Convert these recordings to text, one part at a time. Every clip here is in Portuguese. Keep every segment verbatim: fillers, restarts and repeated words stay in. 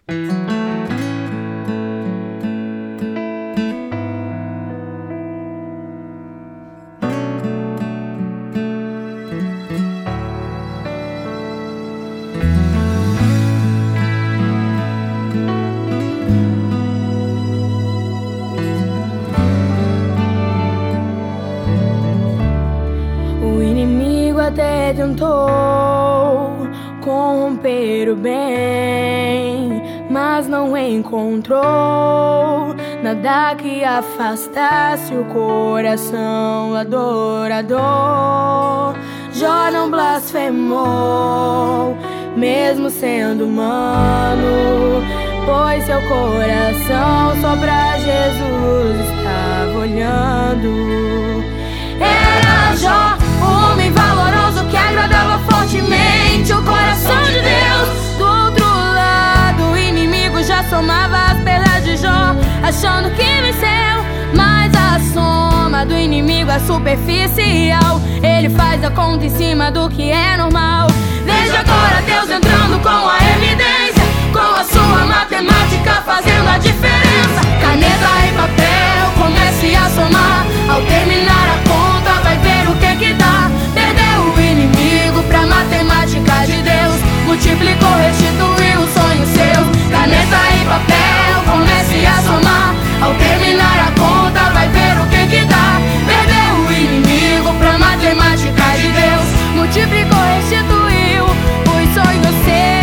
Até tentou corromper o bem, mas não encontrou nada que afastasse o coração adorador. Jó não blasfemou, mesmo sendo humano, pois seu coração só pra Jesus estava olhando. Era Jó, o homem valoroso que agradava fortemente o coração de Deus. Do outro lado, o inimigo já somava as perdas de Jó, achando que venceu, mas a soma do inimigo é superficial. Ele faz a conta em cima do que é normal. Veja agora Deus entrando com a evidência, com a sua matemática fazendo a diferença. Caneta e papel, comece a somar. Ao terminar a conta vai ver o que que dá. Perdeu o inimigo pra matemática de Deus, multiplicou, restituiu os sonhos seus. Caneta e papel, comece a somar. Ao terminar a conta vai ver o que que dá. Perdeu o inimigo pra matemática de Deus, multiplicou, restituiu os sonhos seus.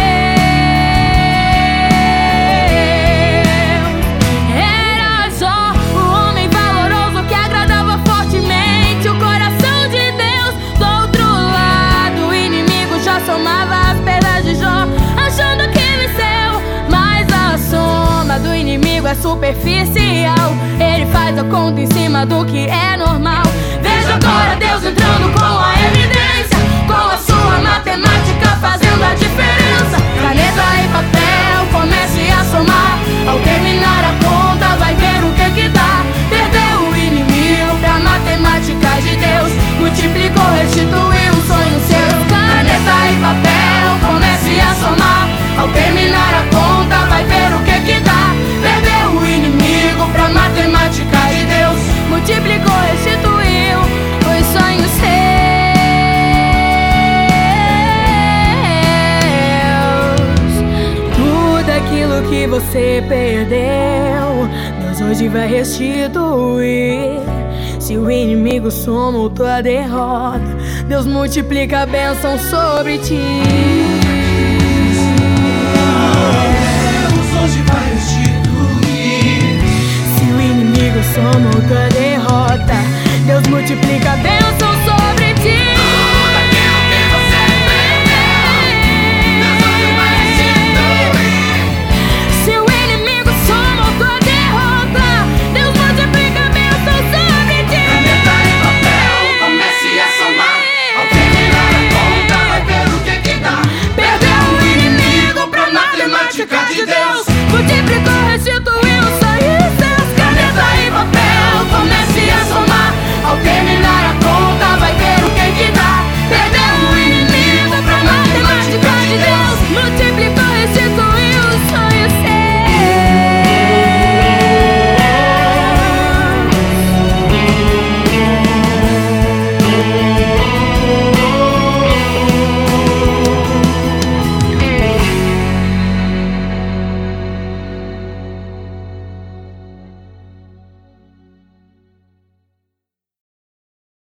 Do inimigo é superficial, ele faz a conta em cima do que é normal. Veja agora Deus entrando com a evidência, com a sua matemática fazendo a diferença. Caneta e papel, comece a somar. Ao terminar a conta vai ver o que que dá. Perdeu o inimigo pra matemática de Deus, multiplicou, restituiu os sonhos seus. Caneta e papel, comece a somar. Ao terminar a conta vai ver o que que dá. Perdeu o inimigo pra matemática de Deus, multiplicou, restituiu os sonhos seus. Tudo aquilo que você perdeu, Deus hoje vai restituir. Se o inimigo somou tua derrota, Deus multiplica a bênção sobre ti.